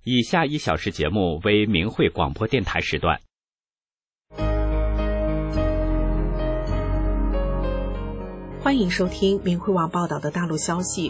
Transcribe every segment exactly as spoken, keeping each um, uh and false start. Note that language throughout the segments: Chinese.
以下一小时节目为明慧广播电台时段。 欢迎收听明慧网报道的大陆消息。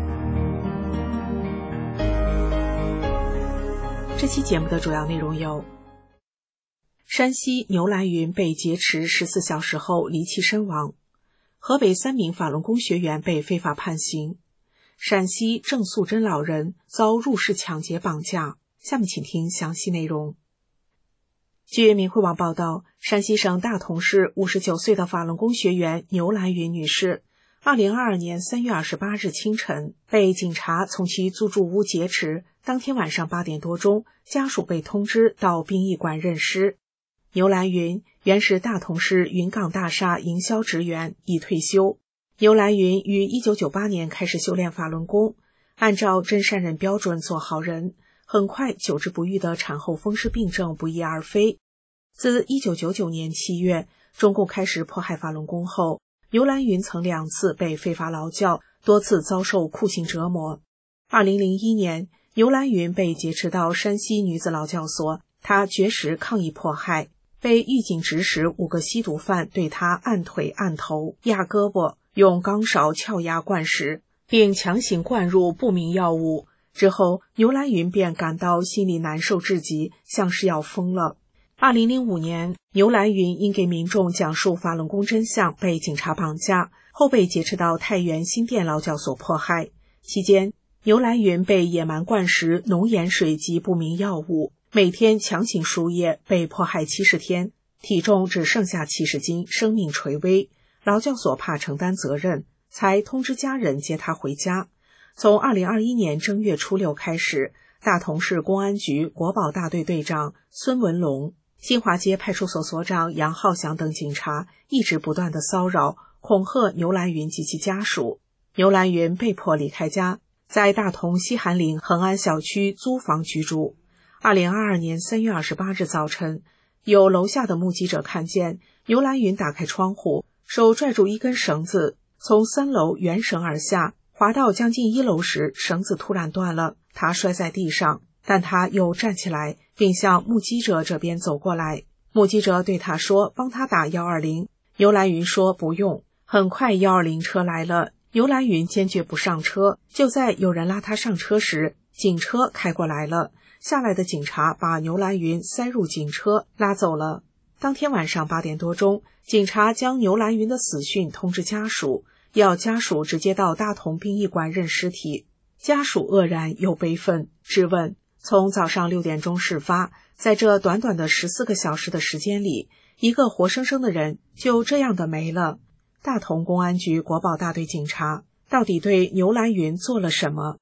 这期节目的主要内容有：山西牛兰云被劫持十四小时后离奇身亡；河北三名法轮功学员被非法判刑；陕西郑素贞老人遭入室抢劫绑架。下面请听详细内容。据明慧网报道，山西省大同市五十九岁的法轮功学员牛兰云女士，二零二二年三月二十八日清晨被警察从其租住屋劫持，当天晚上八点多钟，家属被通知到殡仪馆认尸。牛兰云原是大同市云岗大厦营销职员，已退休。牛兰云于一九九八年开始修炼法轮功，按照真善人标准做好人，很快久治不愈的产后风湿病症不翼而飞。自一九九九年七月，中共开始迫害法轮功后，牛兰云曾两次被非法劳教，多次遭受酷刑折磨。二零零一年，牛兰云被劫持到山西女子劳教所，她绝食抗议迫害，被狱警指使五个吸毒犯对她按腿、按头、压胳膊，用钢勺撬压灌食，并强行灌入不明药物。之后，牛兰云便感到心里难受至极，像是要疯了。二零零五年，牛兰云因给民众讲述法轮功真相被警察绑架，后被劫持到太原新店劳教所迫害。期间，牛兰云被野蛮灌食浓盐水及不明药物，每天强行输液，被迫害七十天，体重只剩下七十斤，生命垂危。劳教所怕承担责任，才通知家人接他回家。从二零二一年正月初六开始，大同市公安局国保大队队长孙文龙、新华街派出所所长杨浩祥等警察一直不断的骚扰、恐吓牛兰云及其家属。牛兰云被迫离开家，在大同西韩岭恒安小区租房居住。二零二二年三月二十八日早晨，有楼下的目击者看见牛兰云打开窗户，手拽住一根绳子，从三楼悬绳而下，滑到将近一楼时，绳子突然断了，他摔在地上，但他又站起来，并向目击者这边走过来。目击者对他说帮他打一二零，牛兰云说不用。很快一二零车来了，牛兰云坚决不上车，就在有人拉他上车时，警车开过来了，下来的警察把牛兰云塞入警车拉走了。当天晚上八点多钟，警察将牛兰云的死讯通知家属，要家属直接到大同殡仪馆认尸体。家属愕然又悲愤，质问：从早上六点钟事发，在这短短的十四个小时的时间里，一个活生生的人就这样的没了。大同公安局国保大队警察到底对牛兰云做了什么？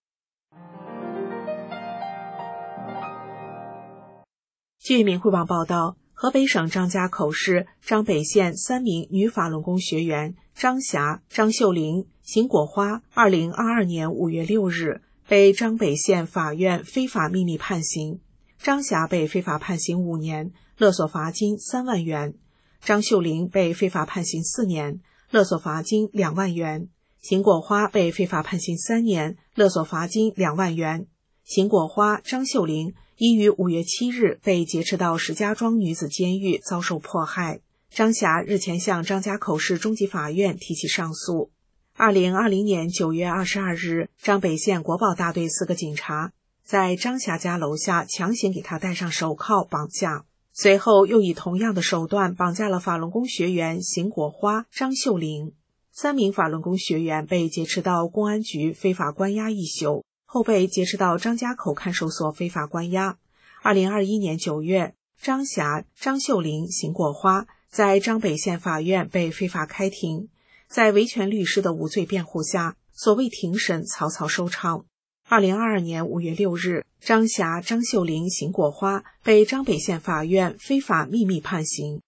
据明慧网报道，河北省张家口市张北县三名女法轮功学员张霞、张秀玲、邢果花，二零二二年五月六日被张北县法院非法秘密判刑。张霞被非法判刑五年，勒索罚金三万元；张秀玲被非法判刑四年，勒索罚金两万元；邢果花被非法判刑三年，勒索罚金两万元。邢果花、张秀玲已于五月七日被劫持到石家庄女子监狱遭受迫害。张霞日前向张家口市中级法院提起上诉。二零二零年九月二十二日，张北县国保大队四个警察在张霞家楼下强行给她戴上手铐绑架，随后又以同样的手段绑架了法轮功学员邢果花、张秀玲。三名法轮功学员被劫持到公安局非法关押一宿，后被劫持到张家口看守所非法关押。二零二一年九月，张霞、张秀玲、邢果花在张北县法院被非法开庭，在维权律师的无罪辩护下，所谓庭审草草收场。二零二二年五月六日，张霞、张秀玲、邢果花被张北县法院非法秘密判刑。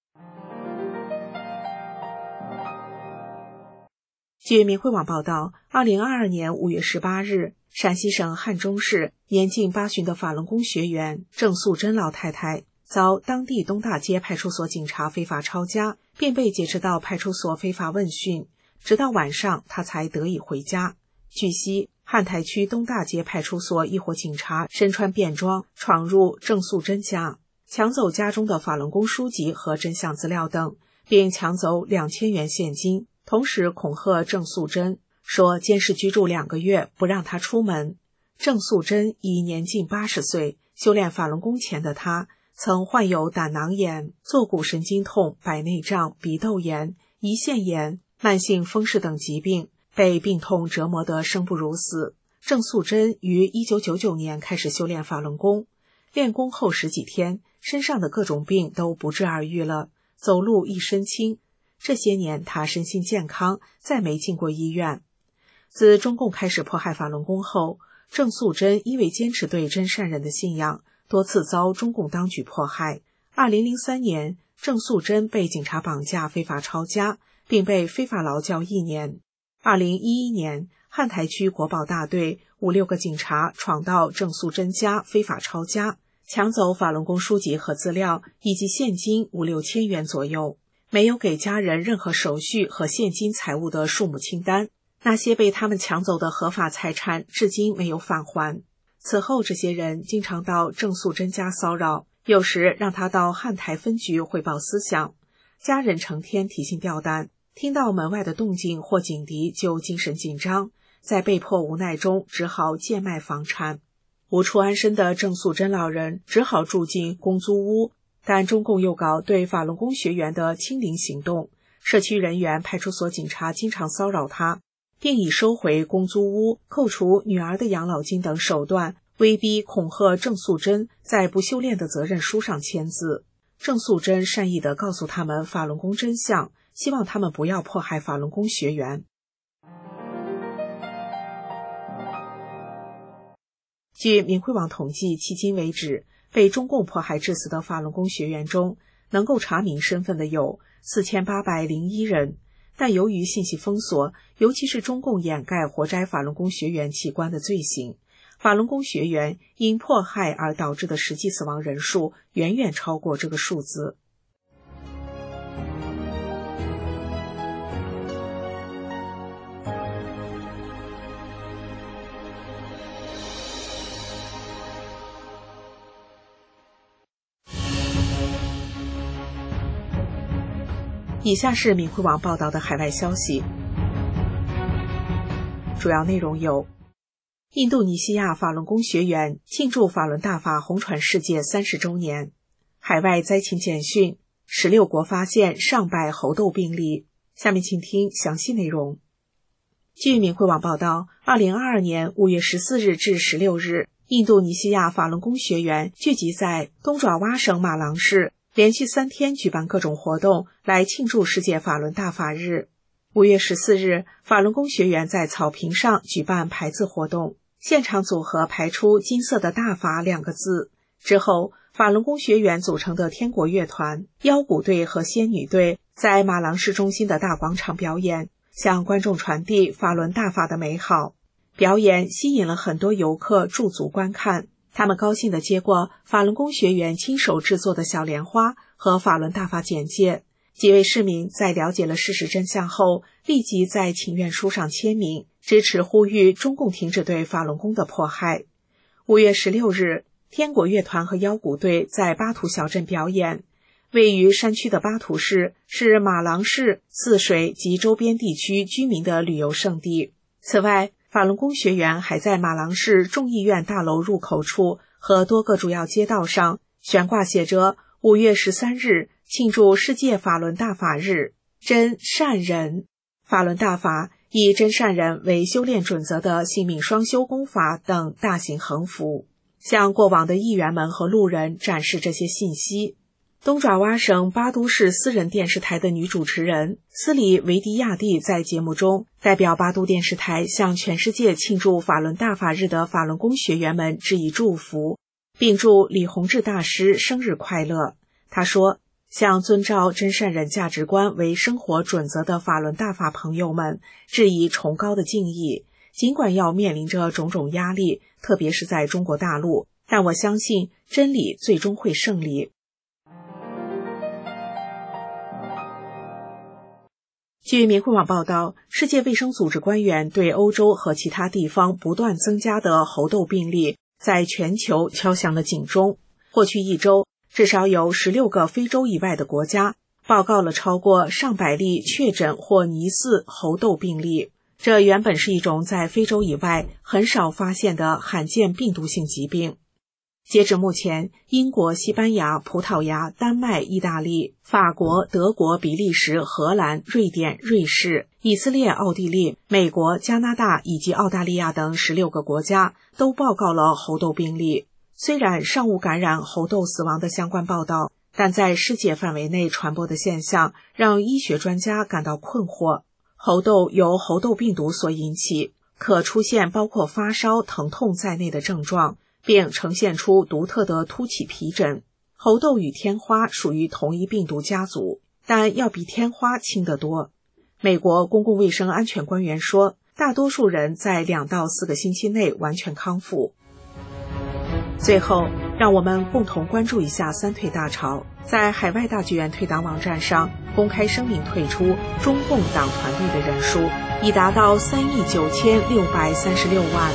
据明慧网报道，二零二二年五月十八日，陕西省汉中市年近八旬的法轮功学员郑素贞老太太遭当地东大街派出所警察非法抄家，便被劫持到派出所非法问讯，直到晚上她才得以回家。据悉， 汉台区东大街派出所一伙警察身穿便装闯入郑素贞家，抢走家中的法轮功书籍和真相资料等，并抢走两千元现金，同时恐吓郑素贞说监视居住两个月，不让她出门。郑素贞已年近八十岁，修炼法轮功前的她曾患有胆囊炎、坐骨神经痛、白内障、鼻窦炎、胰腺炎、慢性风湿等疾病，被病痛折磨得生不如死。郑素贞于一九九九年开始修炼法轮功，练功后十几天，身上的各种病都不治而愈了，走路一身轻。这些年她身心健康，再没进过医院。自中共开始迫害法轮功后，郑素贞因为坚持对真善忍的信仰，多次遭中共当局迫害。二零零三年，郑素贞被警察绑架非法抄家，并被非法劳教一年。二零一一年，汉台区国保大队五六个警察闯到郑素贞家非法抄家，抢走法轮功书籍和资料以及现金五六千元左右，没有给家人任何手续和现金财物的数目清单。那些被他们抢走的合法财产至今没有返还。此后，这些人经常到郑素贞家骚扰，有时让他到汉台分局汇报思想。家人成天提心吊胆，听到门外的动静或警笛就精神紧张，在被迫无奈中只好贱卖房产。无处安身的郑素贞老人只好住进公租屋，但中共又搞对法轮功学员的清零行动，社区人员、派出所警察经常骚扰他，并以收回公租屋、扣除女儿的养老金等手段威逼恐吓郑素贞在不修炼的责任书上签字。郑素贞善意地告诉他们法轮功真相，希望他们不要迫害法轮功学员。据明慧网统计，迄今为止，被中共迫害致死的法轮功学员中，能够查明身份的有四千八百零一人，但由于信息封锁，尤其是中共掩盖活摘法轮功学员器官的罪行，法轮功学员因迫害而导致的实际死亡人数远远超过这个数字。以下是明慧网报道的海外消息，主要内容有：印度尼西亚法轮功学员庆祝法轮大法红传世界三十周年；海外灾情简讯，十六国发现上百猴痘病例。下面请听详细内容。据明慧网报道，二零二二年五月十四日至十六日，印度尼西亚法轮功学员聚集在东爪哇省马郎市，连续三天举办各种活动来庆祝世界法轮大法日。五月十四日，法轮功学员在草坪上举办排字活动，现场组合排出金色的大法两个字。之后，法轮功学员组成的天国乐团、腰鼓队和仙女队在马郎市中心的大广场表演，向观众传递法轮大法的美好。表演吸引了很多游客驻足观看，他们高兴地接过法轮功学员亲手制作的小莲花和法轮大法简介。几位市民在了解了事实真相后，立即在请愿书上签名，支持呼吁中共停止对法轮功的迫害。五月十六日，天国乐团和腰鼓队在巴图小镇表演。位于山区的巴图市是马郎市、泗水及周边地区居民的旅游胜地。此外，法轮功学员还在马郎市众议院大楼入口处和多个主要街道上悬挂写着五月十三日庆祝世界法轮大法日，真善忍。法轮大法以真善忍为修炼准则的性命双修功法等大型横幅，向过往的议员们和路人展示这些信息。东爪哇省巴都市私人电视台的女主持人斯里维迪亚蒂在节目中代表巴都电视台向全世界庆祝法轮大法日的法轮功学员们致以祝福，并祝李洪志大师生日快乐。他说，向遵照真善忍价值观为生活准则的法轮大法朋友们致以崇高的敬意，尽管要面临着种种压力，特别是在中国大陆，但我相信真理最终会胜利。 据明慧网报道，世界卫生组织官员对欧洲和其他地方不断增加的猴痘病例在全球敲响了警钟。过去一周，至少有十六个非洲以外的国家报告了超过上百例确诊或疑似猴痘病例。这原本是一种在非洲以外很少发现的罕见病毒性疾病。截至目前，英国、西班牙、葡萄牙、丹麦、意大利、法国、德国、比利时、荷兰、瑞典、瑞士、以色列、奥地利、美国、加拿大以及澳大利亚等十六个国家都报告了猴痘病例。虽然尚无感染猴痘死亡的相关报道，但在世界范围内传播的现象让医学专家感到困惑。猴痘由猴痘病毒所引起，可出现包括发烧、疼痛在内的症状，并呈现出独特的凸起皮疹。猴痘与天花属于同一病毒家族，但要比天花轻得多。美国公共卫生安全官员说，大多数人在两到四个星期内完全康复。最后，让我们共同关注一下三退大潮。在海外大剧院退党网站上公开声明退出中共党团队的人数已达到三亿九千六百三十六万。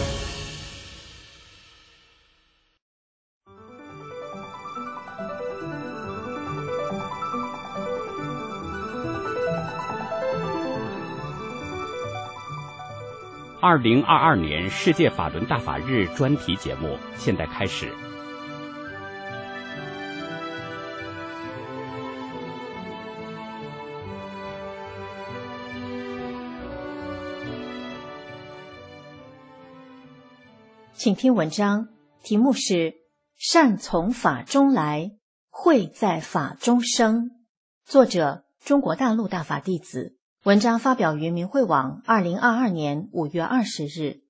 二零二二年世界法轮大法日专题节目现在开始。 请听文章，题目是善从法中来，慧在法中生，作者中国大陆大法弟子，文章发表于明慧网二零二二年五月二十日。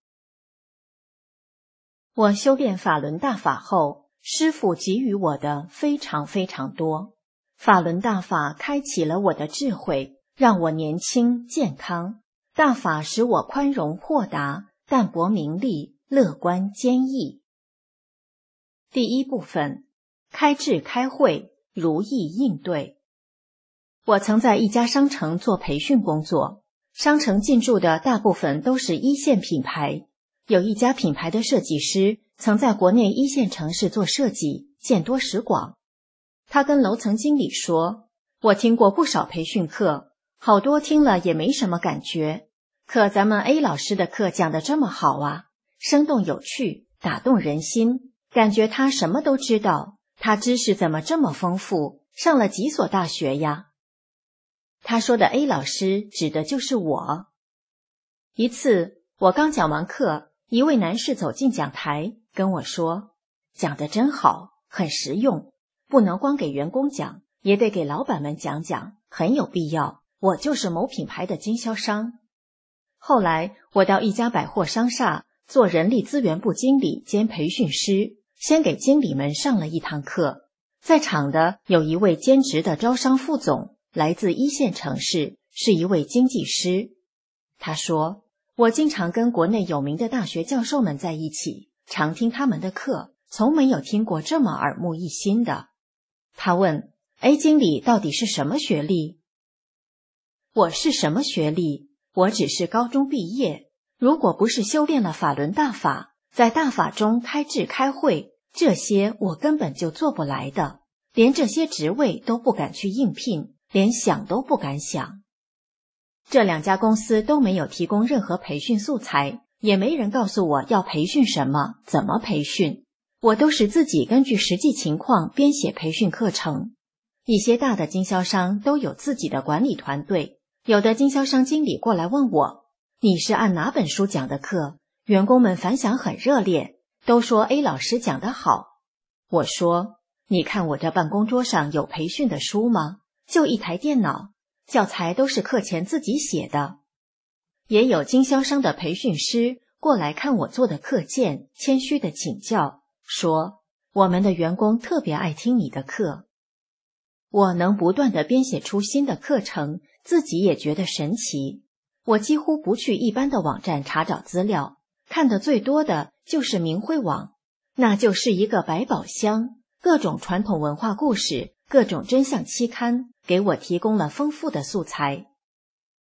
我修炼法轮大法后，师父给予我的非常非常多。法轮大法开启了我的智慧，让我年轻健康。大法使我宽容豁达，淡泊名利，乐观坚毅。第一部分，开智开慧，如意应对。我曾在一家商城做培训工作，商城进驻的大部分都是一线品牌。有一家品牌的设计师曾在国内一线城市做设计，见多识广。他跟楼层经理说，我听过不少培训课，好多听了也没什么感觉，可咱们 A 老师的课讲得这么好啊，生动有趣，打动人心，感觉他什么都知道，他知识怎么这么丰富，上了几所大学呀？他说的 A 老师指的就是我。一次，我刚讲完课，一位男士走进讲台，跟我说，讲得真好，很实用，不能光给员工讲，也得给老板们讲讲，很有必要，我就是某品牌的经销商。后来，我到一家百货商厦做人力资源部经理兼培训师，先给经理们上了一堂课。在场的有一位兼职的招商副总，来自一线城市，是一位经济师。他说，我经常跟国内有名的大学教授们在一起，常听他们的课，从没有听过这么耳目一新的。他问 A 经理到底是什么学历？我是什么学历？我只是高中毕业，如果不是修炼了法轮大法，在大法中开智开慧，这些我根本就做不来的，连这些职位都不敢去应聘，连想都不敢想。这两家公司都没有提供任何培训素材，也没人告诉我要培训什么，怎么培训，我都是自己根据实际情况编写培训课程。一些大的经销商都有自己的管理团队，有的经销商经理过来问我，你是按哪本书讲的课？员工们反响很热烈，都说 A 老师讲得好。我说，你看我这办公桌上有培训的书吗？就一台电脑，教材都是课前自己写的。也有经销商的培训师过来看我做的课件，谦虚地请教，说我们的员工特别爱听你的课。我能不断地编写出新的课程，自己也觉得神奇。我几乎不去一般的网站查找资料，看的最多的就是明慧网，那就是一个百宝箱，各种传统文化故事，各种真相期刊，给我提供了丰富的素材。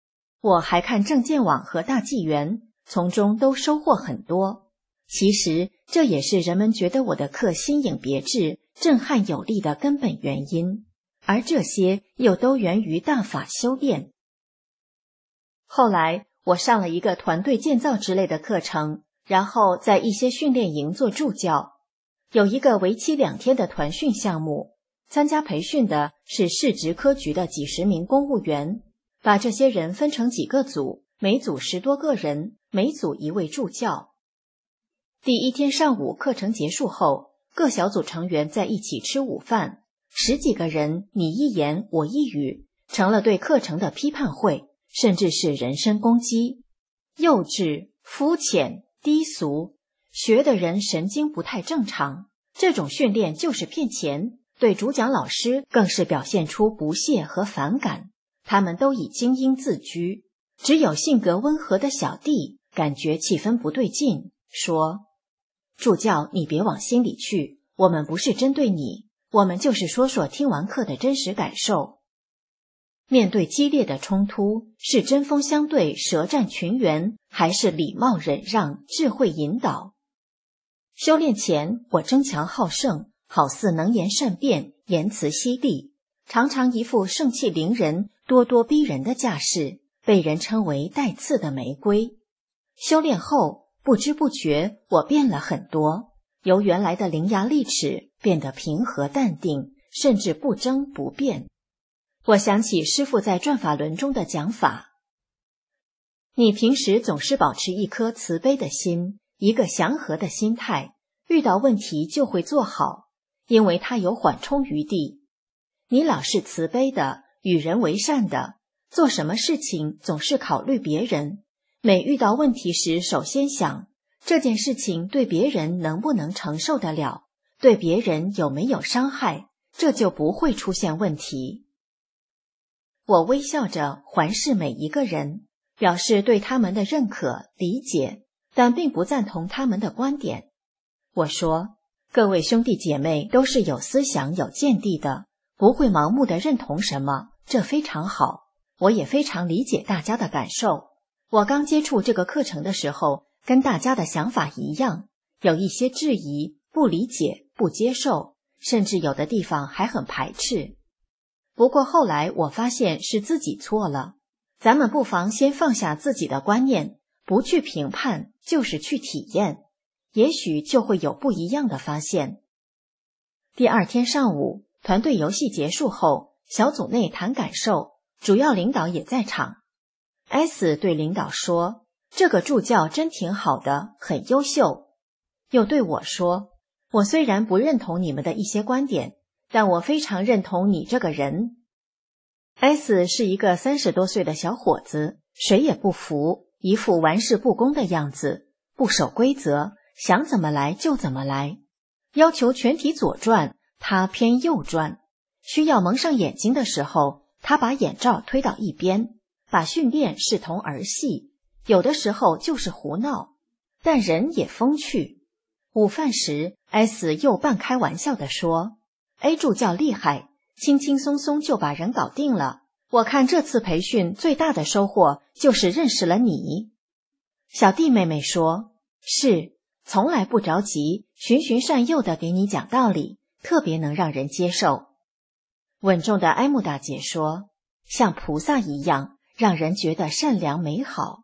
我还看证件网和大纪元，从中都收获很多。其实这也是人们觉得我的课新颖别致、震撼有力的根本原因，而这些又都源于大法修炼。后来我上了一个团队建造之类的课程，然后在一些训练营做助教。有一个为期两天的团训项目，参加培训的是市直科局的几十名公务员，把这些人分成几个组，每组十多个人，每组一位助教。第一天上午课程结束后，各小组成员在一起吃午饭，十几个人你一言我一语，成了对课程的批判会，甚至是人身攻击。幼稚、肤浅、低俗，学的人神经不太正常，这种训练就是骗钱。对主讲老师更是表现出不屑和反感，他们都以精英自居，只有性格温和的小弟感觉气氛不对劲，说：助教，你别往心里去，我们不是针对你，我们就是说说听完课的真实感受。面对激烈的冲突，是针锋相对、舌战群员，还是礼貌忍让、智慧引导？修炼前，我争强好胜，好似能言善辩，言辞犀利，常常一副盛气凌人、咄咄逼人的架势，被人称为带刺的玫瑰。修炼后，不知不觉我变了很多，由原来的伶牙俐齿变得平和淡定，甚至不争不辩。我想起师父在转法轮中的讲法：你平时总是保持一颗慈悲的心，一个祥和的心态，遇到问题就会做好，因为它有缓冲余地。你老是慈悲的，与人为善的，做什么事情总是考虑别人，每遇到问题时首先想，这件事情对别人能不能承受得了，对别人有没有伤害，这就不会出现问题。我微笑着环视每一个人，表示对他们的认可、理解，但并不赞同他们的观点。我说，各位兄弟姐妹都是有思想、有见地的，不会盲目的认同什么，这非常好。我也非常理解大家的感受。我刚接触这个课程的时候，跟大家的想法一样，有一些质疑、不理解、不接受，甚至有的地方还很排斥。不过后来我发现是自己错了，咱们不妨先放下自己的观念，不去评判，就是去体验，也许就会有不一样的发现。第二天上午，团队游戏结束后，小组内谈感受，主要领导也在场。S 对领导说，这个助教真挺好的，很优秀。又对我说，我虽然不认同你们的一些观点，但我非常认同你这个人。S 是一个三十多岁的小伙子，谁也不服，一副玩世不恭的样子，不守规则，想怎么来就怎么来，要求全体左转，他偏右转，需要蒙上眼睛的时候，他把眼罩推到一边，把训练视同儿戏，有的时候就是胡闹，但人也风趣。午饭时 S 又半开玩笑地说， A 助教厉害，轻轻松松就把人搞定了，我看这次培训最大的收获就是认识了你。小弟妹妹说，是，从来不着急，循循善诱地给你讲道理，特别能让人接受。稳重的埃木大姐说，像菩萨一样，让人觉得善良美好。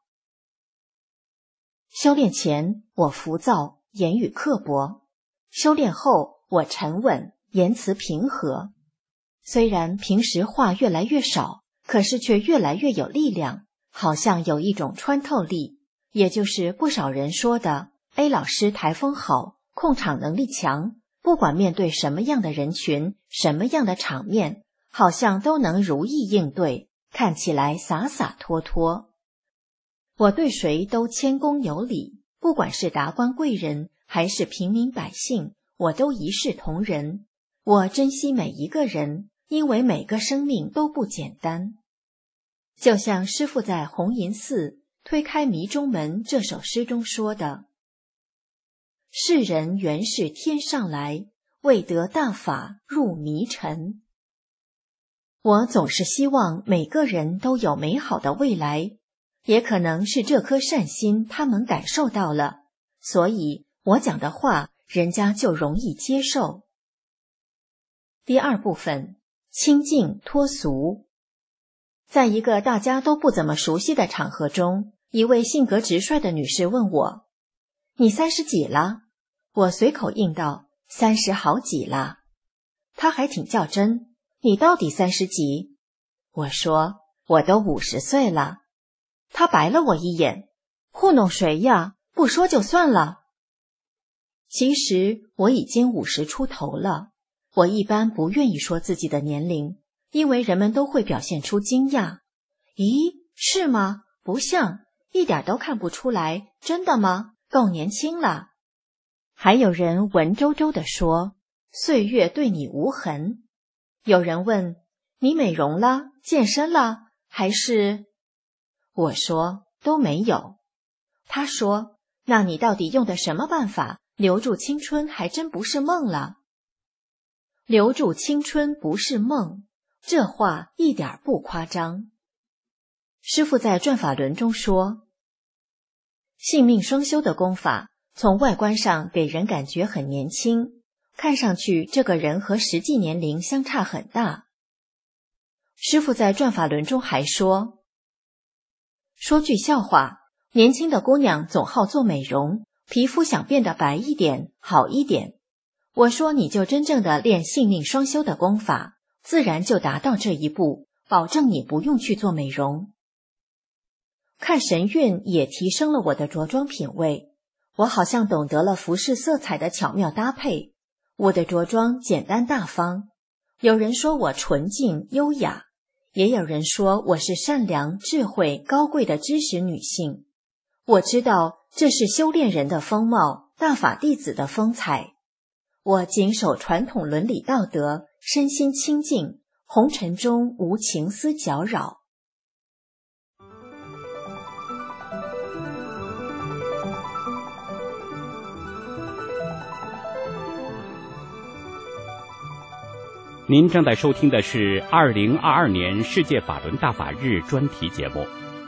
修炼前，我浮躁，言语刻薄；修炼后，我沉稳，言辞平和。虽然平时话越来越少，可是却越来越有力量，好像有一种穿透力，也就是不少人说的 A 老师台风好，控场能力强，不管面对什么样的人群，什么样的场面，好像都能如意应对，看起来洒洒脱脱。我对谁都谦恭有礼，不管是达官贵人还是平民百姓，我都一视同仁。我珍惜每一个人，因为每个生命都不简单。就像师父在红银寺推开迷中门这首诗中说的，世人原是天上来，未得大法入迷尘。我总是希望每个人都有美好的未来， 也可能是这颗善心他们感受到了，所以我讲的话人家就容易接受。第二部分，清净脱俗。在一个大家都不怎么熟悉的场合中，一位性格直率的女士问我：你三十几了？我随口应道：三十好几了。她还挺较真：你到底三十几？我说：我都五十岁了。她白了我一眼：糊弄谁呀？不说就算了。其实我已经五十出头了。我一般不愿意说自己的年龄，因为人们都会表现出惊讶。咦，是吗？不像，一点都看不出来，真的吗？够年轻了。还有人文绉绉地说，岁月对你无痕。有人问，你美容了，健身了，还是？我说，都没有。他说，那你到底用的什么办法，留住青春还真不是梦了。留住青春不是梦，这话一点不夸张。师父在转法轮中说，性命双修的功法从外观上给人感觉很年轻，看上去这个人和实际年龄相差很大。师父在转法轮中还说，说句笑话，年轻的姑娘总好做美容，皮肤想变得白一点，好一点。我说你就真正的练性命双修的功法，自然就达到这一步，保证你不用去做美容。看神韵也提升了我的着装品味，我好像懂得了服饰色彩的巧妙搭配，我的着装简单大方。有人说我纯净优雅，也有人说我是善良智慧高贵的知识女性。我知道这是修炼人的风貌，大法弟子的风采。我谨守传统伦理道德，身心清净，红尘中无情丝搅扰。 您正在收听的是二零二二年世界法轮大法日专题节目。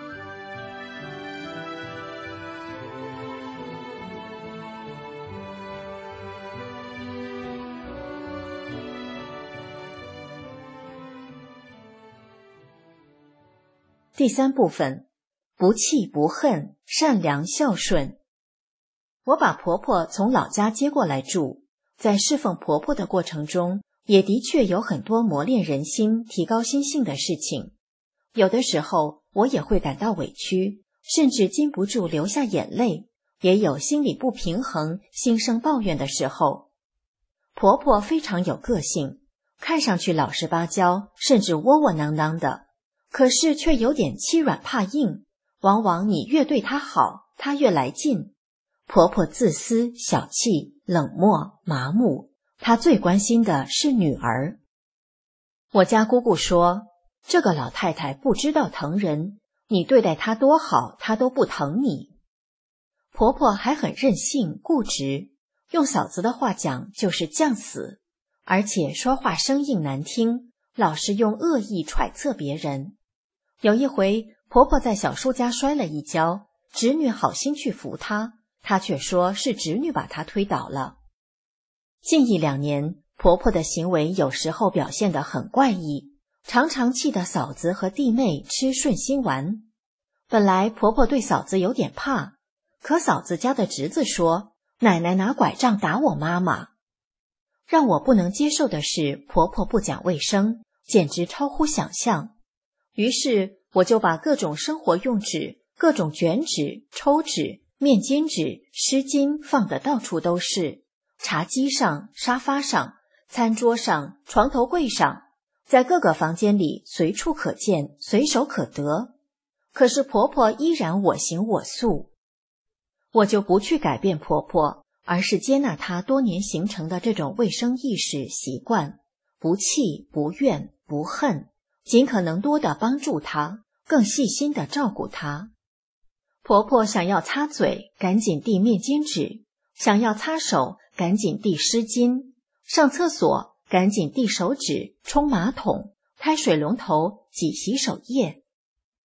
第三部分，不气不恨，善良孝顺。我把婆婆从老家接过来住，在侍奉婆婆的过程中，也的确有很多磨练人心、提高心性的事情。有的时候我也会感到委屈，甚至禁不住流下眼泪，也有心里不平衡、心生抱怨的时候。婆婆非常有个性，看上去老实巴交，甚至窝窝囊囊的，可是却有点欺软怕硬，往往你越对她好，她越来劲。婆婆自私、小气、冷漠、麻木，她最关心的是女儿。我家姑姑说，这个老太太不知道疼人，你对待她多好，她都不疼你。婆婆还很任性、固执，用嫂子的话讲就是犟死，而且说话生硬难听，老是用恶意揣测别人。有一回，婆婆在小叔家摔了一跤，侄女好心去扶她，她却说是侄女把她推倒了。近一两年，婆婆的行为有时候表现得很怪异，常常气得嫂子和弟妹吃顺心丸。本来婆婆对嫂子有点怕，可嫂子家的侄子说，奶奶拿拐杖打我妈妈。让我不能接受的是，婆婆不讲卫生，简直超乎想象。于是我就把各种生活用纸、各种卷纸、抽纸、面巾纸、湿巾放得到处都是，茶几上、沙发上、餐桌上、床头柜上，在各个房间里随处可见，随手可得。可是婆婆依然我行我素。我就不去改变婆婆，而是接纳她多年形成的这种卫生意识习惯，不气不怨不恨，尽可能多地帮助她，更细心地照顾她。婆婆想要擦嘴，赶紧递面巾纸；想要擦手，赶紧递湿巾；上厕所，赶紧递手纸、冲马桶、开水龙头、挤洗手液。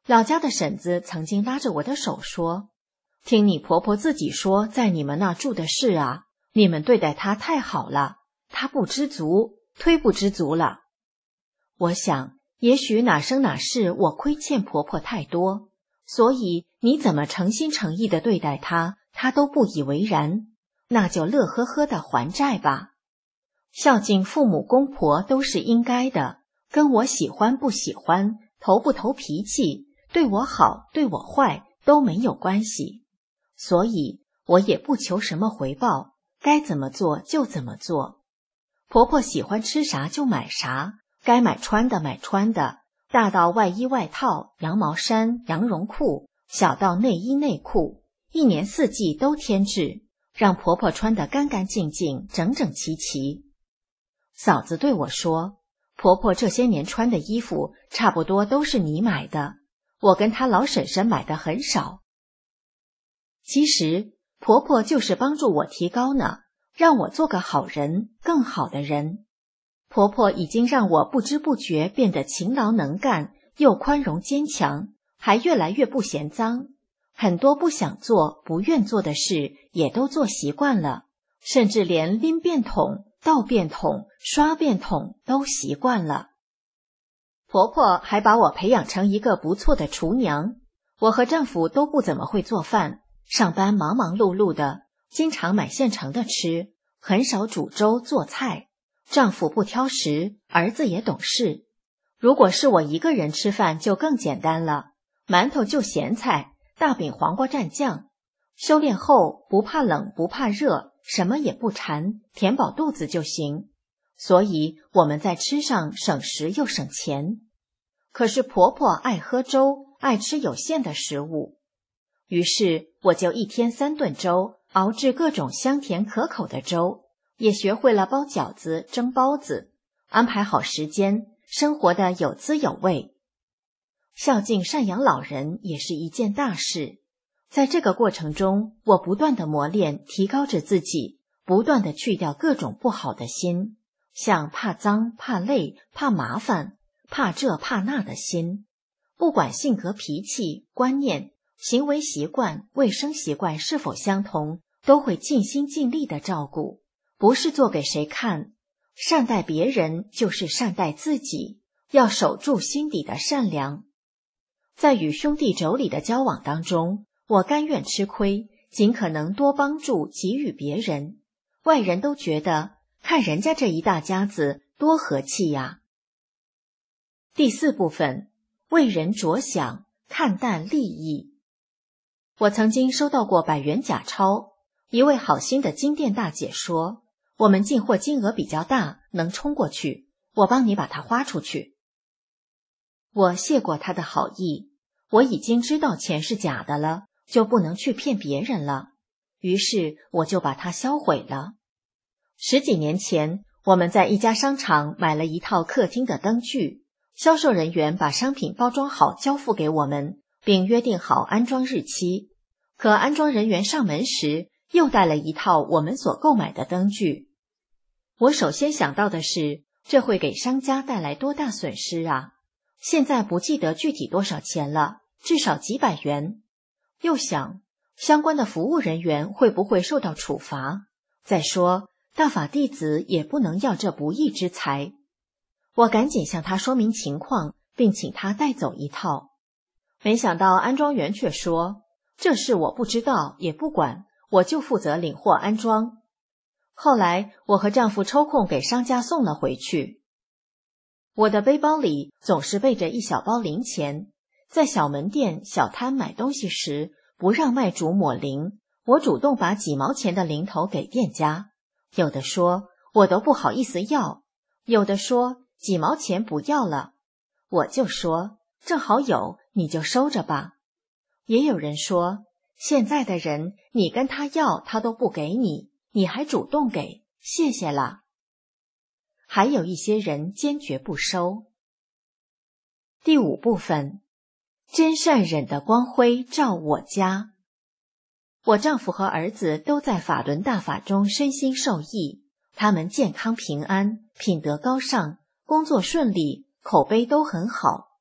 老家的婶子曾经拉着我的手说，听你婆婆自己说在你们那住的事啊，你们对待她太好了，她不知足，忒不知足了。我想也许哪生哪世我亏欠婆婆太多，所以你怎么诚心诚意地对待她，她都不以为然，那就乐呵呵地还债吧。孝敬父母公婆都是应该的，跟我喜欢不喜欢，投不投脾气，对我好对我坏都没有关系，所以我也不求什么回报，该怎么做就怎么做。婆婆喜欢吃啥就买啥，该买穿的买穿的，大到外衣外套、羊毛衫、羊绒裤，小到内衣内裤，一年四季都添置，让婆婆穿得干干净净、整整齐齐。嫂子对我说，婆婆这些年穿的衣服差不多都是你买的，我跟她老婶婶买的很少。其实婆婆就是帮助我提高呢，让我做个好人，更好的人。婆婆已经让我不知不觉变得勤劳能干，又宽容坚强，还越来越不嫌脏。很多不想做、不愿做的事也都做习惯了，甚至连拎便桶、倒便桶、刷便桶都习惯了。婆婆还把我培养成一个不错的厨娘。我和丈夫都不怎么会做饭，上班忙忙碌碌的，经常买现成的吃，很少煮粥做菜。丈夫不挑食，儿子也懂事。如果是我一个人吃饭就更简单了，馒头就咸菜，大饼黄瓜蘸酱。修炼后不怕冷不怕热，什么也不馋，填饱肚子就行。所以我们在吃上省时又省钱。可是婆婆爱喝粥，爱吃有馅的食物，于是我就一天三顿粥，熬制各种香甜可口的粥，也学会了包饺子、蒸包子，安排好时间，生活的有滋有味。孝敬赡养老人也是一件大事，在这个过程中，我不断地磨练，提高着自己，不断地去掉各种不好的心，像怕脏、怕累、怕麻烦、怕这怕那的心。不管性格脾气、观念、行为习惯、卫生习惯是否相同，都会尽心尽力地照顾，不是做给谁看。善待别人就是善待自己，要守住心底的善良。在与兄弟妯娌的交往当中，我甘愿吃亏，尽可能多帮助给予别人。外人都觉得看人家这一大家子多和气呀。第四部分，为人着想，看淡利益。我曾经收到过百元假钞，一位好心的金店大姐说，我们进货金额比较大，能冲过去，我帮你把它花出去。我谢过她的好意，我已经知道钱是假的了，就不能去骗别人了，于是我就把它销毁了。十几年前，我们在一家商场买了一套客厅的灯具，销售人员把商品包装好交付给我们，并约定好安装日期。可安装人员上门时，又带了一套我们所购买的灯具。我首先想到的是，这会给商家带来多大损失啊！现在不记得具体多少钱了，至少几百元。又想，相关的服务人员会不会受到处罚？再说，大法弟子也不能要这不义之财。我赶紧向他说明情况，并请他带走一套。没想到安装员却说，这事我不知道，也不管，我就负责领货安装。后来我和丈夫抽空给商家送了回去。我的背包里总是备着一小包零钱，在小门店、小摊买东西时，不让卖主抹零，我主动把几毛钱的零头给店家。有的说我都不好意思要，有的说几毛钱不要了，我就说正好有，你就收着吧。也有人说，现在的人你跟他要他都不给你，你还主动给，谢谢啦。还有一些人坚决不收。第五部分，真善忍的光辉照我家。我丈夫和儿子都在法轮大法中身心受益，他们健康平安，品德高尚，工作顺利，口碑都很好。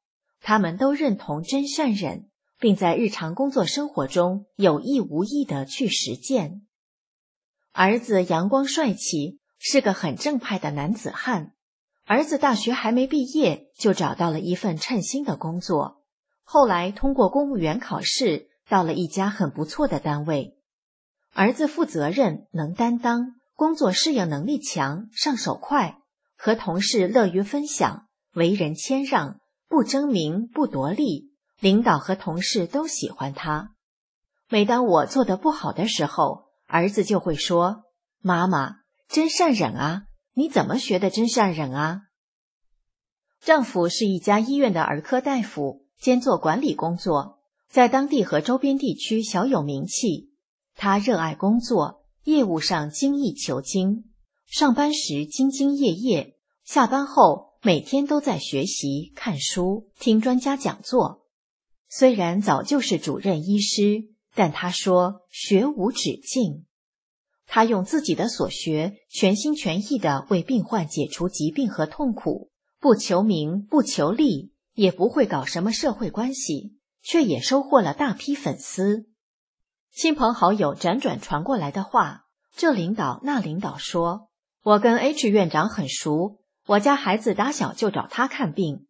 他们都认同真善忍，并在日常工作生活中有意无意地去实践。儿子阳光帅气，是个很正派的男子汉。儿子大学还没毕业就找到了一份称心的工作，后来通过公务员考试到了一家很不错的单位。儿子负责任，能担当，工作适应能力强，上手快，和同事乐于分享，为人谦让，不争名不夺利，领导和同事都喜欢他。每当我做得不好的时候，儿子就会说：妈妈，真善忍啊，你怎么学的真善忍啊？丈夫是一家医院的儿科大夫，兼做管理工作，在当地和周边地区小有名气。他热爱工作，业务上精益求精，上班时兢兢业业，下班后每天都在学习、看书、听专家讲座。虽然早就是主任医师，但他说学无止境。他用自己的所学全心全意地为病患解除疾病和痛苦，不求名不求利，也不会搞什么社会关系，却也收获了大批粉丝。亲朋好友辗转传过来的话，这领导那领导说，我跟 H 院长很熟，我家孩子打小就找他看病。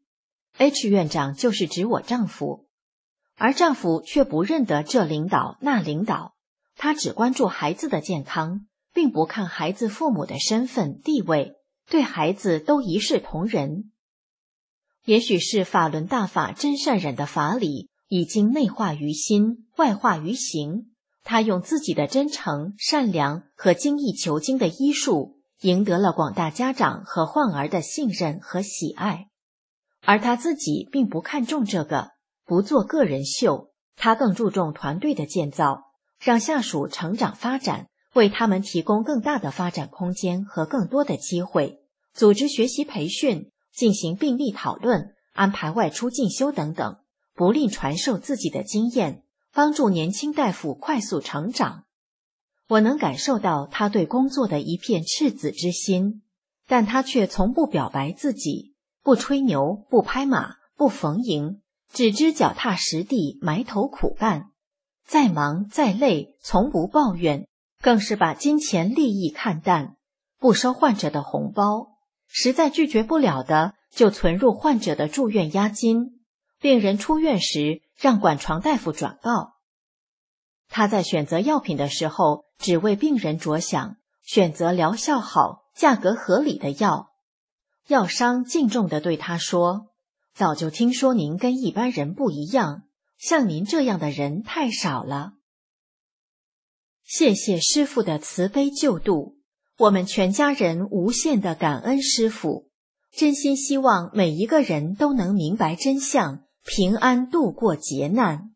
H 院长就是指我丈夫，而丈夫却不认得这领导那领导，他只关注孩子的健康，并不看孩子父母的身份地位，对孩子都一视同仁。也许是法轮大法真善忍的法理已经内化于心，外化于行，他用自己的真诚、善良和精益求精的医术，赢得了广大家长和患儿的信任和喜爱。而他自己并不看重这个，不做个人秀，他更注重团队的建造，让下属成长发展，为他们提供更大的发展空间和更多的机会，组织学习培训，进行病例讨论，安排外出进修等等，不吝传授自己的经验，帮助年轻大夫快速成长。我能感受到他对工作的一片赤子之心，但他却从不表白自己，不吹牛，不拍马，不逢迎，只知脚踏实地，埋头苦干。再忙再累，从不抱怨，更是把金钱利益看淡，不收患者的红包，实在拒绝不了的，就存入患者的住院押金。病人出院时，让管床大夫转告。他在选择药品的时候，只为病人着想，选择疗效好、价格合理的药。药商敬重地对他说：早就听说您跟一般人不一样，像您这样的人太少了。谢谢师父的慈悲救度，我们全家人无限的感恩师父，真心希望每一个人都能明白真相，平安度过劫难。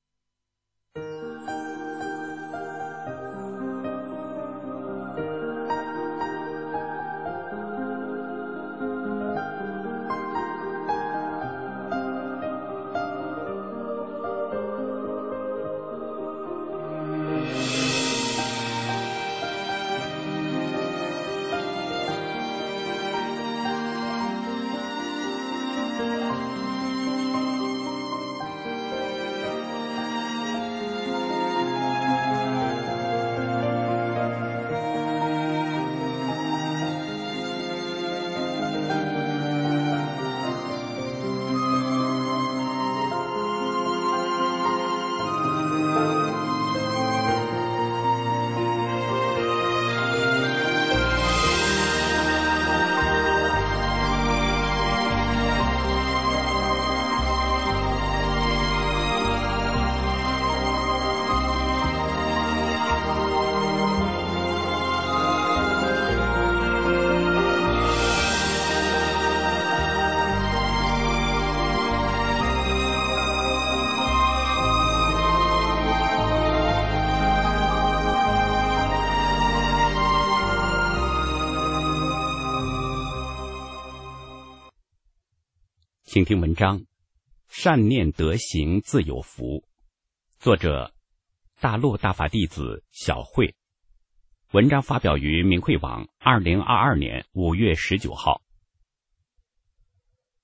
请听文章《善念德行自有福》，作者大陆大法弟子小慧。文章发表于明慧网二零二二年五月十九号。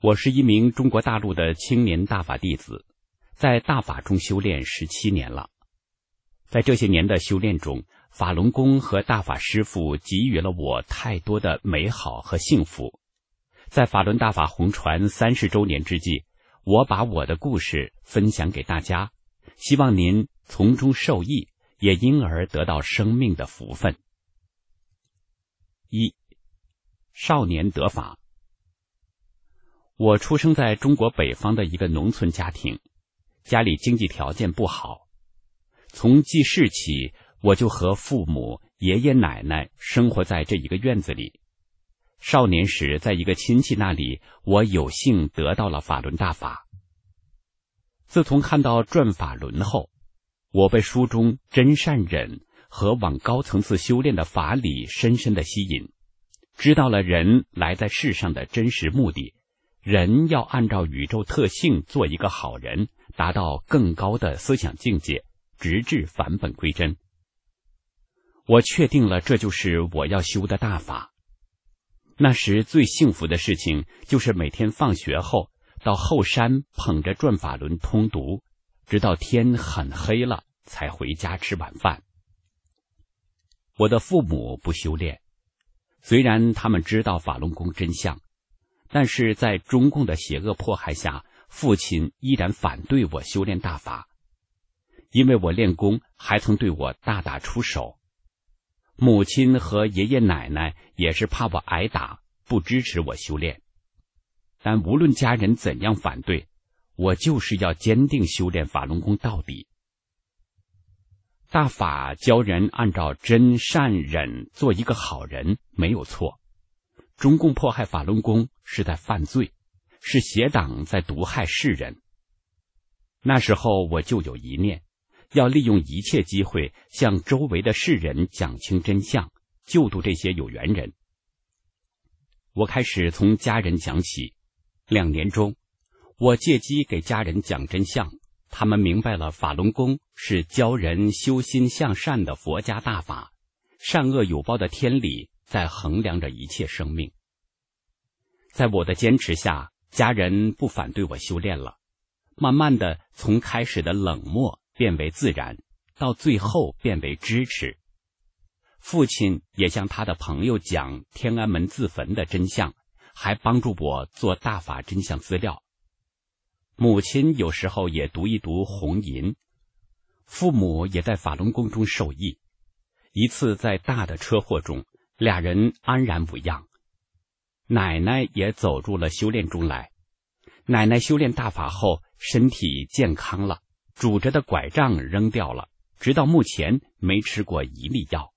我是一名中国大陆的青年大法弟子，在大法中修炼十七年了。在这些年的修炼中，法轮功和大法师父给予了我太多的美好和幸福。在法轮大法红传三十周年之际，我把我的故事分享给大家，希望您从中受益，也因而得到生命的福分。一、少年得法。我出生在中国北方的一个农村家庭，家里经济条件不好。从记事起，我就和父母、爷爷奶奶生活在这一个院子里。少年时，在一个亲戚那里，我有幸得到了法轮大法。自从看到转法轮后，我被书中真善忍和往高层次修炼的法理深深的吸引，知道了人来在世上的真实目的，人要按照宇宙特性做一个好人，达到更高的思想境界，直至返本归真。我确定了这就是我要修的大法。那时最幸福的事情就是每天放学后到后山捧着转法轮通读，直到天很黑了才回家吃晚饭。我的父母不修炼，虽然他们知道法轮功真相，但是在中共的邪恶迫害下，父亲依然反对我修炼大法。因为我练功还曾对我大打出手，母亲和爷爷奶奶也是怕我挨打，不支持我修炼。但无论家人怎样反对，我就是要坚定修炼法轮功到底。大法教人按照真善忍做一个好人，没有错。中共迫害法轮功是在犯罪，是邪党在毒害世人。那时候我就有一念，要利用一切机会向周围的世人讲清真相，救度这些有缘人。我开始从家人讲起，两年中，我借机给家人讲真相，他们明白了法轮功是教人修心向善的佛家大法，善恶有报的天理在衡量着一切生命。在我的坚持下，家人不反对我修炼了，慢慢的从开始的冷漠变为自然，到最后变为支持。父亲也向他的朋友讲天安门自焚的真相，还帮助我做大法真相资料。母亲有时候也读一读红银，父母也在法轮功中受益。一次在大的车祸中，俩人安然无恙。奶奶也走入了修炼中来，奶奶修炼大法后身体健康了，拄着的拐杖扔掉了，直到目前没吃过一粒药。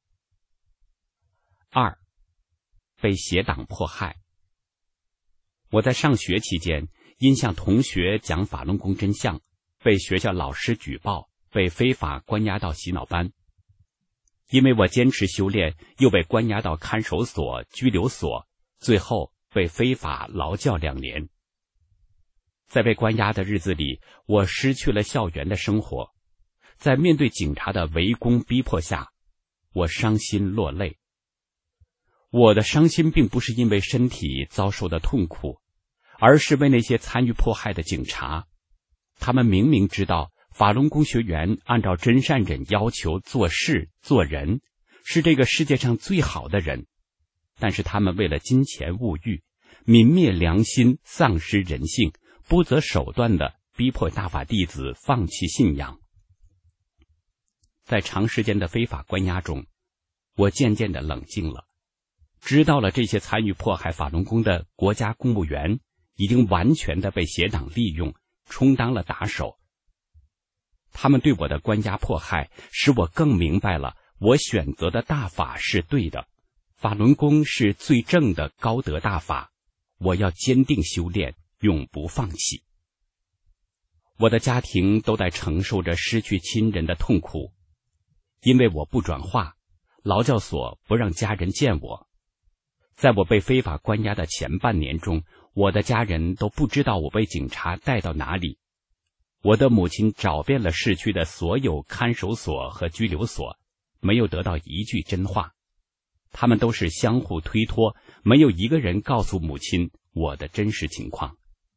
二、被邪党迫害。我在上学期间，因向同学讲法轮功真相，被学校老师举报，被非法关押到洗脑班。因为我坚持修炼，又被关押到看守所、拘留所，最后被非法劳教两年。在被关押的日子里，我失去了校园的生活，在面对警察的围攻逼迫下，我伤心落泪。我的伤心并不是因为身体遭受的痛苦，而是为那些参与迫害的警察。他们明明知道法轮功学员按照真善忍要求做事做人，是这个世界上最好的人，但是他们为了金钱物欲，泯灭良心，丧失人性，不择手段地逼迫大法弟子放弃信仰。在长时间的非法关押中，我渐渐地冷静了，知道了这些参与迫害法轮功的国家公务员已经完全的被邪党利用，充当了打手。他们对我的关押迫害，使我更明白了我选择的大法是对的，法轮功是最正的高德大法，我要坚定修炼，永不放弃。我的家庭都在承受着失去亲人的痛苦，因为我不转化，劳教所不让家人见我。在我被非法关押的前半年中，我的家人都不知道我被警察带到哪里。我的母亲找遍了市区的所有看守所和拘留所，没有得到一句真话。他们都是相互推脱，没有一个人告诉母亲我的真实情况。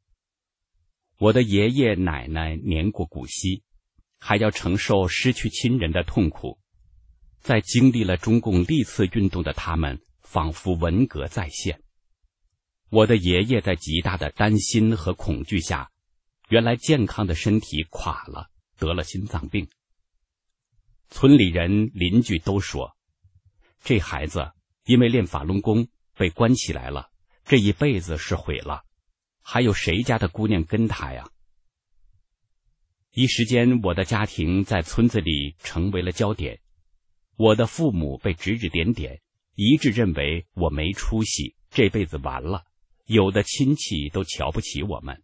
我的爷爷奶奶年过古稀，还要承受失去亲人的痛苦。在经历了中共历次运动的他们，仿佛文革再现。我的爷爷在极大的担心和恐惧下，原来健康的身体垮了，得了心脏病。村里人邻居都说，这孩子因为练法轮功被关起来了，这一辈子是毁了，还有谁家的姑娘跟他呀？一时间，我的家庭在村子里成为了焦点。我的父母被指指点点，一致认为我没出息，这辈子完了，有的亲戚都瞧不起我们。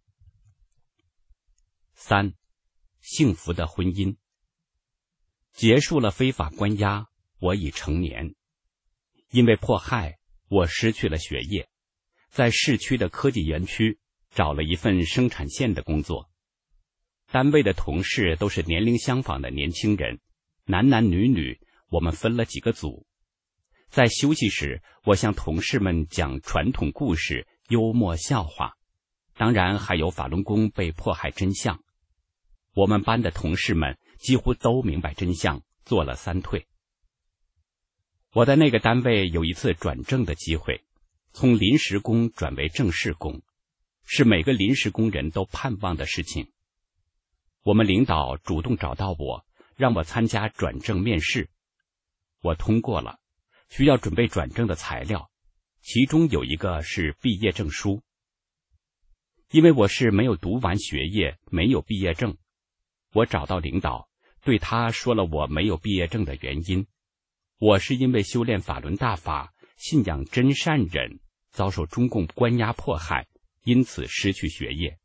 三，幸福的婚姻。结束了非法关押，我已成年。因为迫害，我失去了学业，在市区的科技园区找了一份生产线的工作。单位的同事都是年龄相仿的年轻人，男男女女，我们分了几个组。在休息时，我向同事们讲传统故事、幽默笑话，当然还有法轮功被迫害真相。我们班的同事们几乎都明白真相，做了三退。我在那个单位有一次转正的机会，从临时工转为正式工，是每个临时工人都盼望的事情。我们领导主动找到我，让我参加转正面试。我通过了，需要准备转正的材料，其中有一个是毕业证书。因为我是没有读完学业，没有毕业证，我找到领导，对他说了我没有毕业证的原因。我是因为修炼法轮大法，信仰真善忍，遭受中共关押迫害，因此失去学业。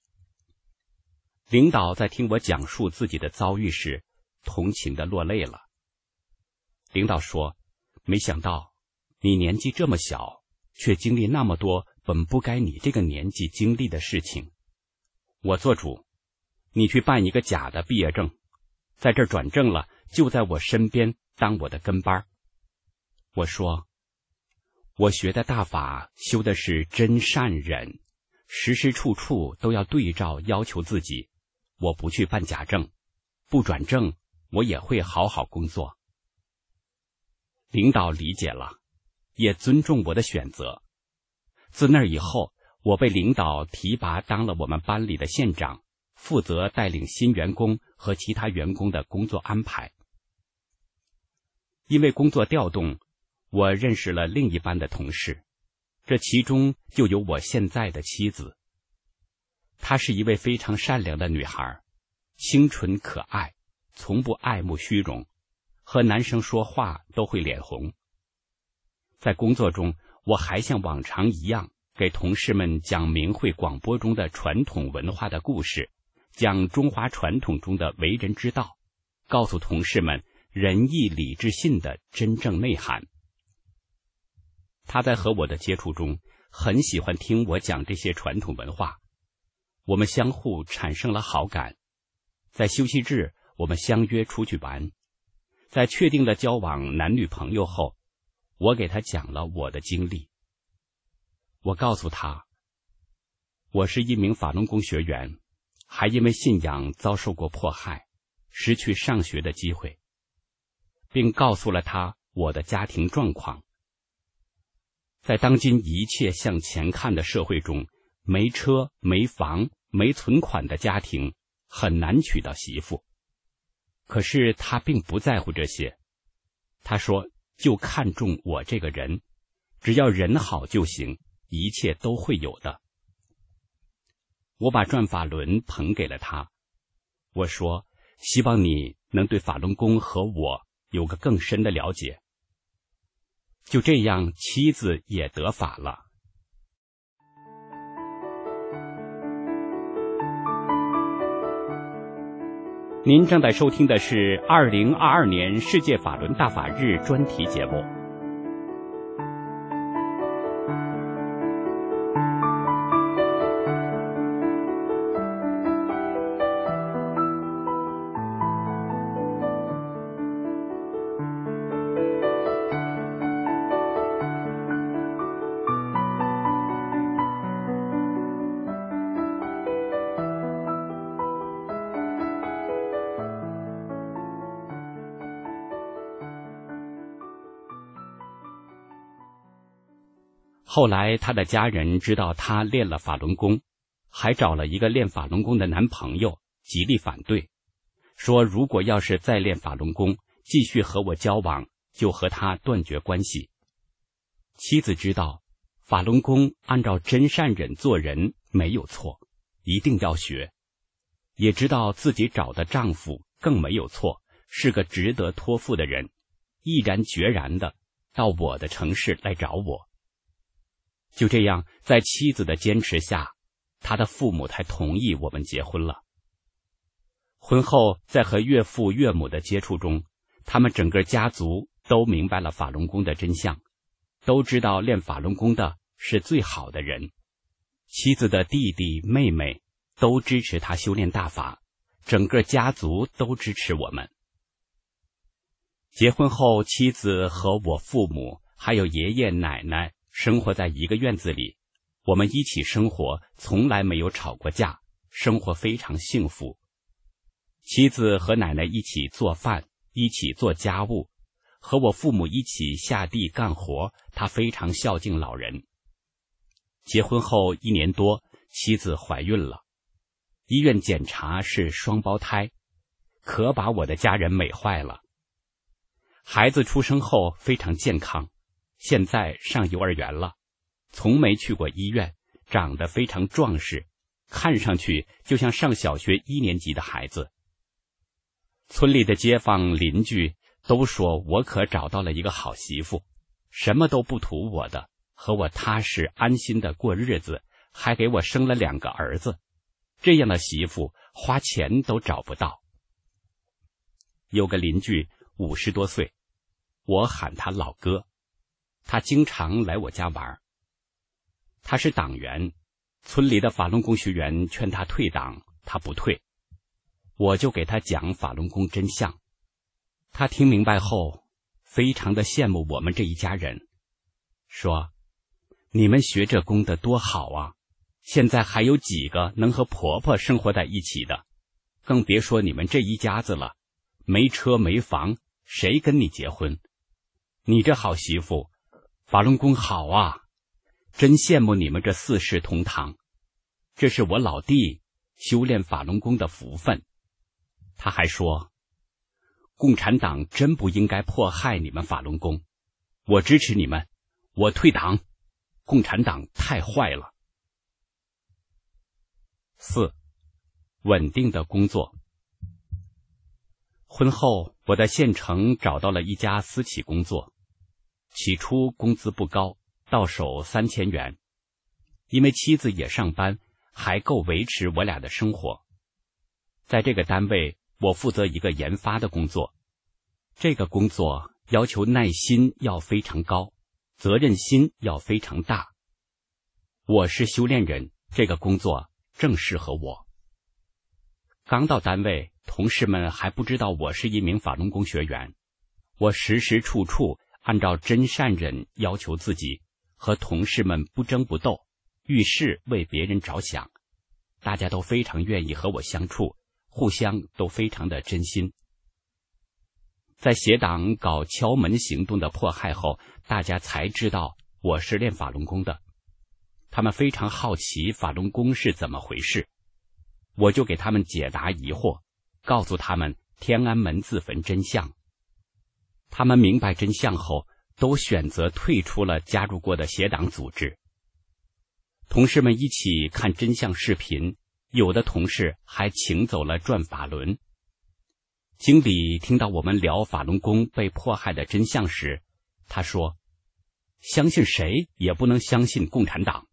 领导在听我讲述自己的遭遇时，同情地落泪了。领导说，没想到你年纪这么小，却经历那么多本不该你这个年纪经历的事情。我做主，你去办一个假的毕业证，在这儿转正了，就在我身边当我的跟班。我说，我学的大法修的是真善忍，时时处处都要对照要求自己，我不去办假证，不转正，我也会好好工作。领导理解了，也尊重我的选择。自那以后，我被领导提拔当了我们班里的县长，负责带领新员工和其他员工的工作安排。因为工作调动，我认识了另一班的同事，这其中就有我现在的妻子。她是一位非常善良的女孩，清纯可爱，从不爱慕虚荣，和男生说话都会脸红。在工作中，我还像往常一样给同事们讲明慧广播中的传统文化的故事，讲中华传统中的为人之道，告诉同事们仁义礼智信的真正内涵。他在和我的接触中很喜欢听我讲这些传统文化，我们相互产生了好感。在休息日，我们相约出去玩。在确定了交往男女朋友后，我给他讲了我的经历。我告诉他，我是一名法轮功学员，还因为信仰遭受过迫害，失去上学的机会，并告诉了他我的家庭状况。在当今一切向前看的社会中，没车、没房、没存款的家庭很难娶到媳妇。可是他并不在乎这些，他说就看重我这个人，只要人好就行，一切都会有的。我把转法轮捧给了他，我说希望你能对法轮功和我有个更深的了解。就这样，妻子也得法了。您正在收听的是二零二二年世界法轮大法日专题节目。 后来他的家人知道他练了法轮功，还找了一个练法轮功的男朋友，极力反对，说如果要是再练法轮功，继续和我交往，就和他断绝关系。妻子知道法轮功按照真善忍做人没有错，一定要学，也知道自己找的丈夫更没有错，是个值得托付的人，毅然决然的到我的城市来找我。就这样，在妻子的坚持下，他的父母才同意我们结婚了。婚后，在和岳父岳母的接触中，他们整个家族都明白了法轮功的真相，都知道练法轮功的是最好的人。妻子的弟弟妹妹都支持他修炼大法，整个家族都支持我们。结婚后，妻子和我父母还有爷爷奶奶生活在一个院子里，我们一起生活，从来没有吵过架，生活非常幸福。妻子和奶奶一起做饭，一起做家务，和我父母一起下地干活，他非常孝敬老人。结婚后一年多，妻子怀孕了，医院检查是双胞胎，可把我的家人美坏了。孩子出生后非常健康，现在上幼儿园了，从没去过医院，长得非常壮实，看上去就像上小学一年级的孩子。村里的街坊邻居都说我可找到了一个好媳妇，什么都不图我的，和我踏实安心的过日子，还给我生了两个儿子。这样的媳妇花钱都找不到。有个邻居五十多岁，我喊他老哥，他经常来我家玩。他是党员，村里的法轮功学员劝他退党，他不退。我就给他讲法轮功真相，他听明白后非常的羡慕我们这一家人，说你们学这功的多好啊，现在还有几个能和婆婆生活在一起的，更别说你们这一家子了，没车没房，谁跟你结婚？你这好媳妇，法轮功好啊，真羡慕你们这四世同堂，这是我老弟修炼法轮功的福分。他还说，共产党真不应该迫害你们法轮功，我支持你们，我退党，共产党太坏了。四、稳定的工作。婚后，我在县城找到了一家私企工作，起初工资不高，到手三千元，因为妻子也上班，还够维持我俩的生活。在这个单位，我负责一个研发的工作，这个工作要求耐心要非常高，责任心要非常大。我是修炼人，这个工作正适合我。刚到单位，同事们还不知道我是一名法轮功学员，我时时处处按照真善忍要求自己，和同事们不争不斗，遇事为别人着想，大家都非常愿意和我相处，互相都非常的真心。在邪党搞敲门行动的迫害后，大家才知道我是练法轮功的，他们非常好奇法轮功是怎么回事，我就给他们解答疑惑，告诉他们天安门自焚真相。他们明白真相后，都选择退出了加入过的邪党组织。同事们一起看真相视频，有的同事还请走了转法轮。经理听到我们聊法轮功被迫害的真相时，他说，相信谁也不能相信共产党。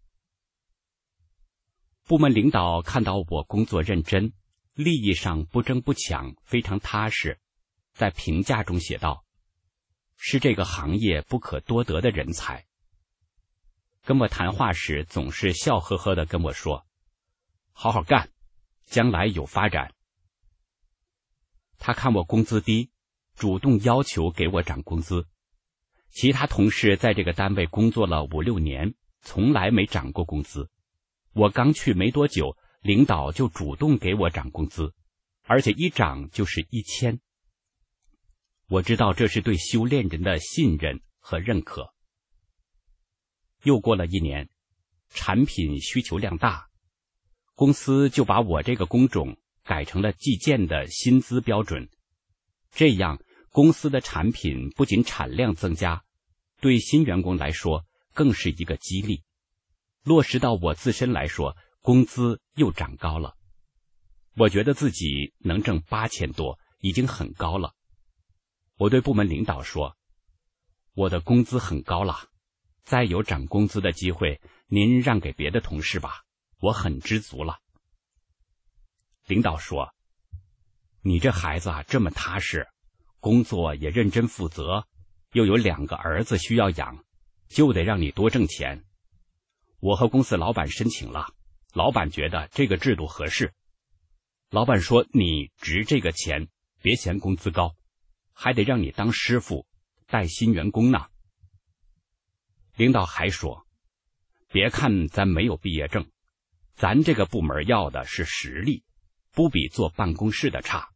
部门领导看到我工作认真，利益上不争不抢，非常踏实，在评价中写道，是这个行业不可多得的人才。跟我谈话时总是笑呵呵地跟我说，好好干，将来有发展。他看我工资低，主动要求给我涨工资。其他同事在这个单位工作了五六年，从来没涨过工资。我刚去没多久，领导就主动给我涨工资，而且一涨就是一千。我知道这是对修炼人的信任和认可。 又过了一年，产品需求量大，公司就把我这个工种改成了计件的薪资标准。这样，公司的产品不仅产量增加，对新员工来说更是一个激励。落实到我自身来说，工资又长高了。我觉得自己能挣八千多，已经很高了。我对部门领导说，我的工资很高了，再有涨工资的机会，您让给别的同事吧，我很知足了。领导说，你这孩子啊这么踏实，工作也认真负责，又有两个儿子需要养，就得让你多挣钱。我和公司老板申请了，老板觉得这个制度合适。老板说，你值这个钱，别嫌工资高，还得让你当师傅带新员工呢。领导还说，别看咱没有毕业证，咱这个部门要的是实力，不比坐办公室的差。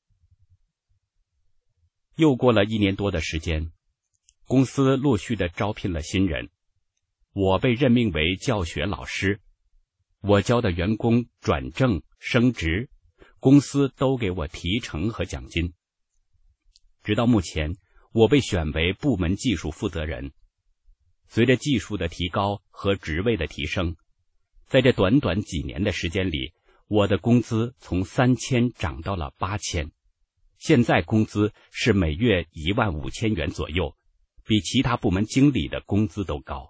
又过了一年多的时间，公司陆续的招聘了新人，我被任命为教学老师，我教的员工转正升职，公司都给我提成和奖金。直到目前，我被选为部门技术负责人。随着技术的提高和职位的提升，在这短短几年的时间里，我的工资从三千涨到了八千，现在工资是每月一万五千元左右，比其他部门经理的工资都高。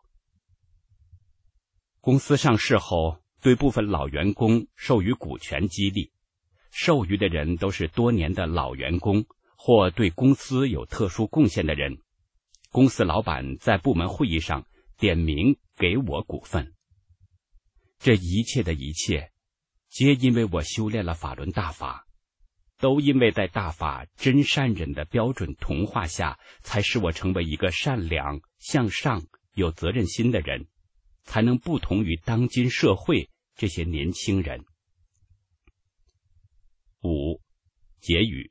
公司上市后，对部分老员工授予股权激励，授予的人都是多年的老员工或对公司有特殊贡献的人。公司老板在部门会议上点名给我股份。这一切的一切，皆因为我修炼了法轮大法，都因为在大法真善忍的标准同化下，才使我成为一个善良、向上、有责任心的人，才能不同于当今社会这些年轻人。五、结语。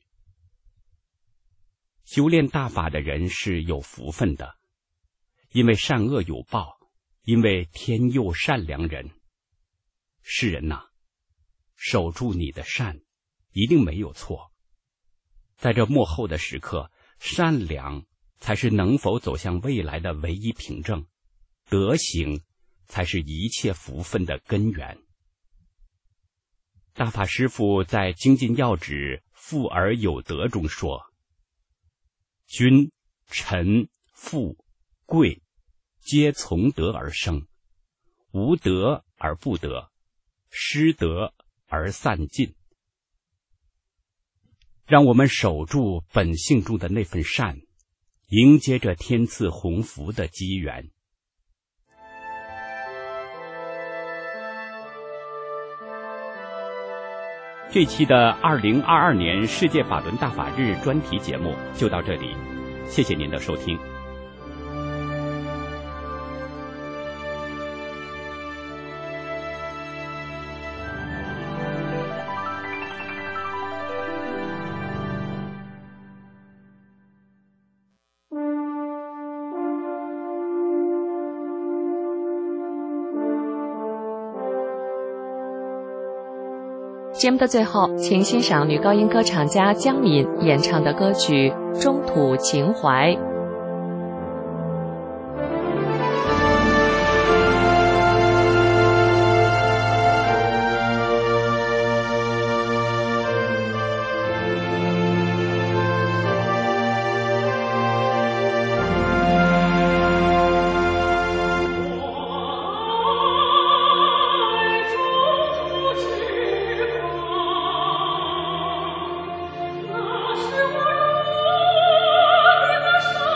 修炼大法的人是有福分的，因为善恶有报，因为天佑善良人。世人呐、啊，守住你的善，一定没有错。在这末后的时刻，善良才是能否走向未来的唯一凭证，德行才是一切福分的根源。大法师父在《精进要旨富而有德》中说，君、臣、富、贵，皆从德而生，无德而不得，失德而散尽。让我们守住本性中的那份善，迎接着天赐鸿福的机缘。这期的二零二二年世界法轮大法日专题节目就到这里，谢谢您的收听。 节目的最后，请欣赏女高音歌唱家江敏演唱的歌曲《中土情怀》。 是我如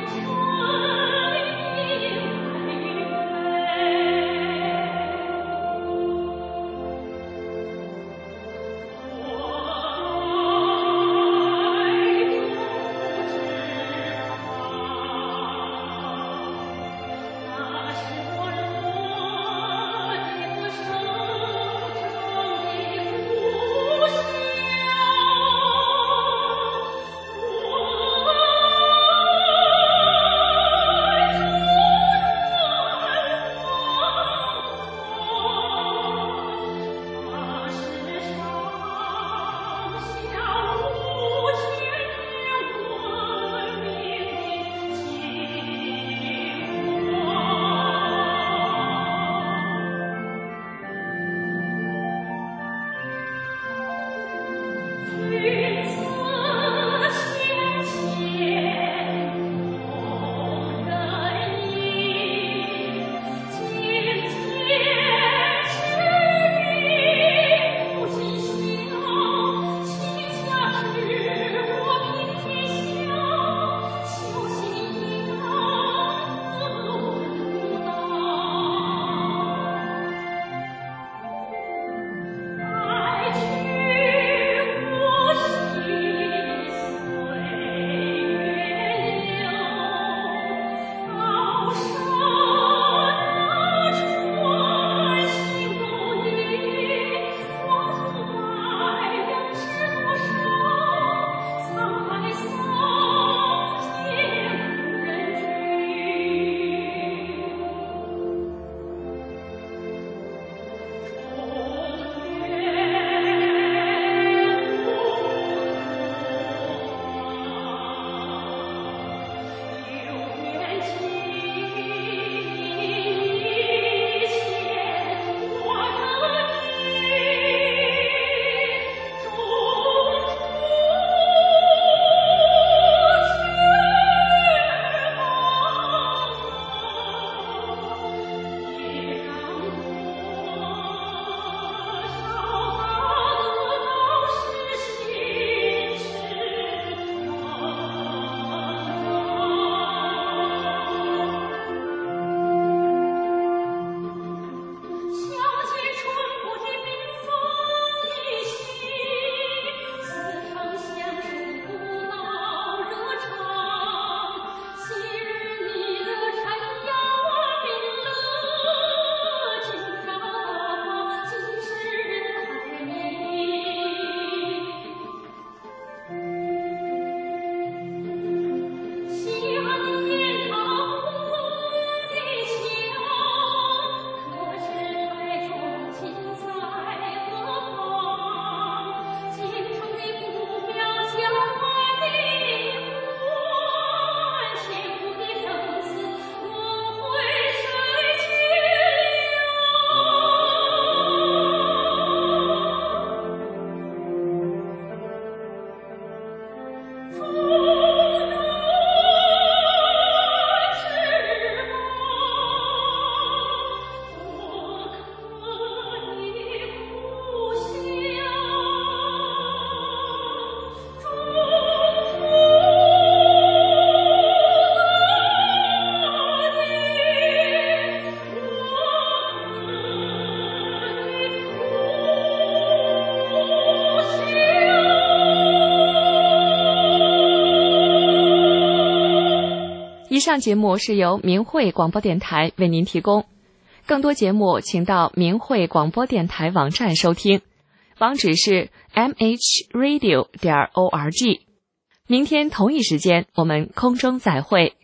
以上节目是由明慧广播电台为您提供，更多节目请到明慧广播电台网站收听，网址是 m h radio 点 org。明天同一时间我们空中再会。